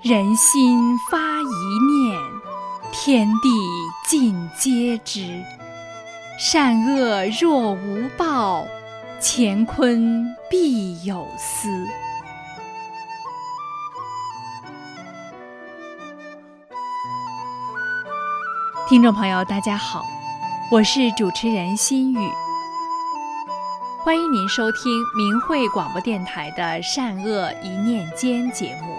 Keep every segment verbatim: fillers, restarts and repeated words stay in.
人心发一念，天地尽皆知。善恶若无报，乾坤必有司。听众朋友大家好，我是主持人心雨，欢迎您收听明慧广播电台的善恶一念间节目。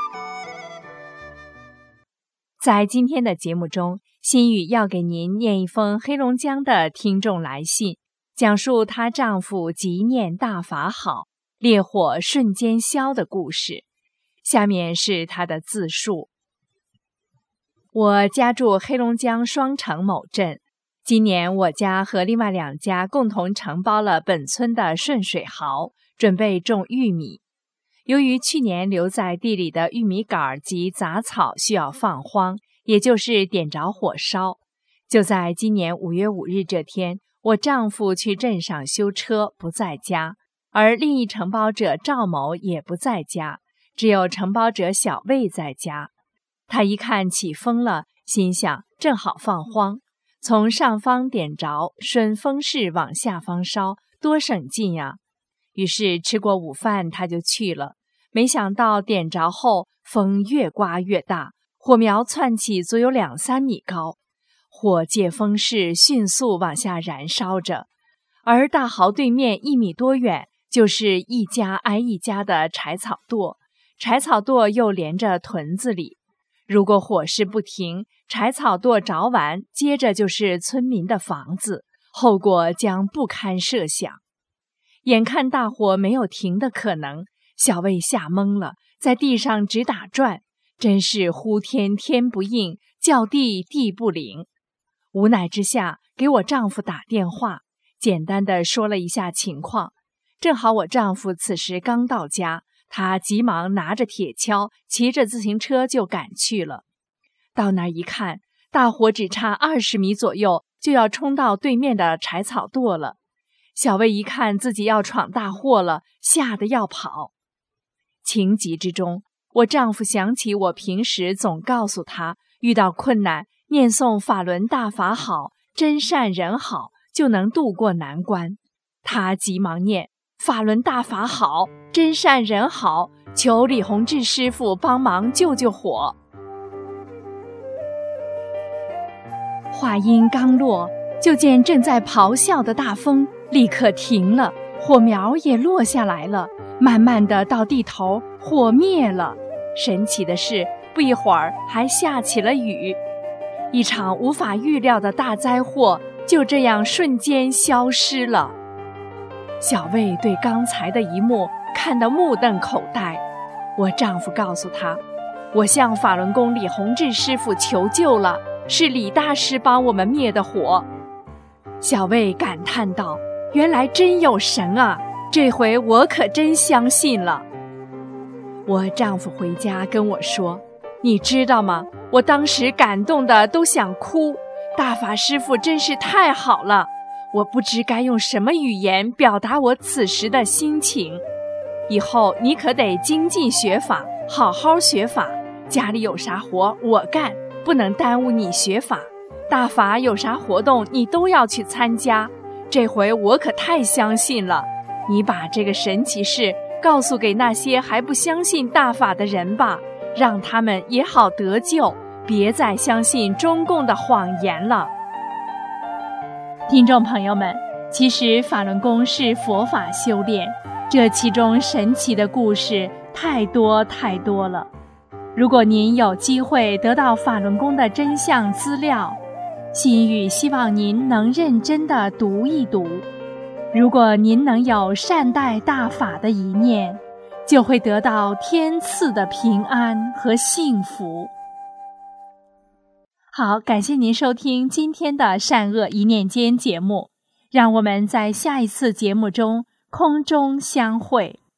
在今天的节目中，心雨要给您念一封黑龙江的听众来信，讲述她丈夫急念大法好，烈火瞬间消的故事。下面是她的自述。我家住黑龙江双城某镇，今年我家和另外两家共同承包了本村的顺水壕，准备种玉米。由于去年留在地里的玉米杆及杂草需要放荒，也就是点着火烧，就在今年五月五日这天，我丈夫去镇上修车不在家，而另一承包者赵某也不在家，只有承包者小魏在家。他一看起风了，心想正好放荒，从上方点着，顺风势往下方烧，多省劲呀！于是吃过午饭，他就去了。没想到点着后，风越刮越大，火苗窜起足有两三米高，火借风势迅速往下燃烧着。而大壕对面一米多远，就是一家挨一家的柴草垛，柴草垛又连着屯子里。如果火势不停，柴草垛着完，接着就是村民的房子，后果将不堪设想。眼看大火没有停的可能，小魏吓懵了，在地上直打转，真是呼天天不应，叫地地不灵。无奈之下，给我丈夫打电话，简单的说了一下情况。正好我丈夫此时刚到家，他急忙拿着铁锹，骑着自行车就赶去了。到那儿一看，大火只差二十米左右，就要冲到对面的柴草垛了。小魏一看自己要闯大祸了，吓得要跑。情急之中，我丈夫想起我平时总告诉他，遇到困难念诵法轮大法好，真善人好，就能渡过难关。他急忙念法轮大法好，真善人好，求李洪志师傅帮忙救救火。话音刚落，就见正在咆哮的大风立刻停了，火苗也落下来了，慢慢的到地头，火灭了。神奇的是，不一会儿还下起了雨。一场无法预料的大灾祸就这样瞬间消失了。小魏对刚才的一幕看得目瞪口呆。我丈夫告诉他，我向法轮功李洪志师傅求救了，是李大师帮我们灭的火。小魏感叹道，原来真有神啊，这回我可真相信了。我丈夫回家跟我说，你知道吗，我当时感动的都想哭，大法师傅真是太好了，我不知该用什么语言表达我此时的心情。以后你可得精进学法，好好学法，家里有啥活我干，不能耽误你学法。大法有啥活动你都要去参加，这回我可太相信了。你把这个神奇事告诉给那些还不相信大法的人吧，让他们也好得救，别再相信中共的谎言了。听众朋友们，其实法轮功是佛法修炼，这其中神奇的故事太多太多了。如果您有机会得到法轮功的真相资料，心语希望您能认真地读一读。如果您能有善待大法的一念，就会得到天赐的平安和幸福。好，感谢您收听今天的善恶一念间节目，让我们在下一次节目中空中相会。